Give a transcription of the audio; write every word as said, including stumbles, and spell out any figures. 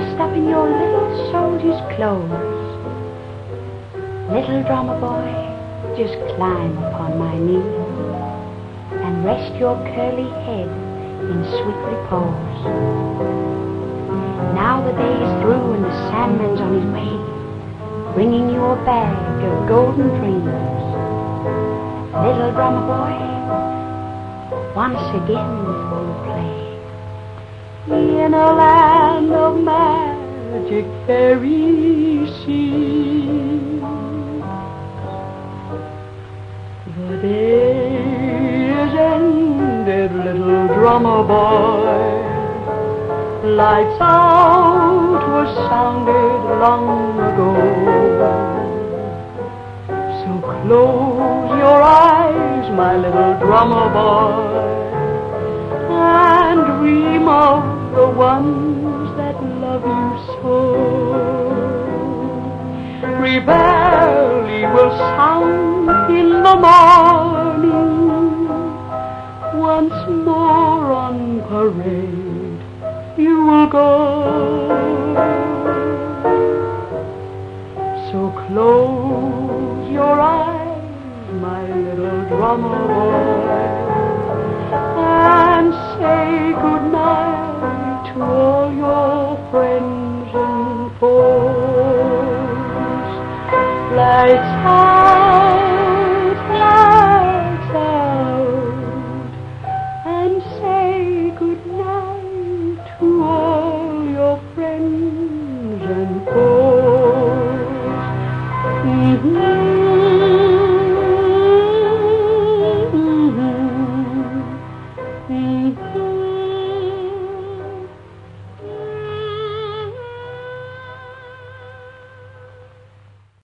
dressed up in your little soldier's clothes. Little drummer boy, just climb upon my knee and rest your curly head in sweet repose. Now the day is through and the Sandman's on his way, bringing you a bag of golden dreams. Little drummer boy, once again we'll play in a land of magic fairy scenes. The day is ended, little drummer boy. Lights out were sounded long ago. So close your eyes, my little drummer boy, and dream of the ones that love you so. Reveille will sound in the morning, once more on parade you will go. So close your eyes, my little drummer boy, and say good night to all your friends and foes. Lights out, lights out, and say good night to all your friends and foes.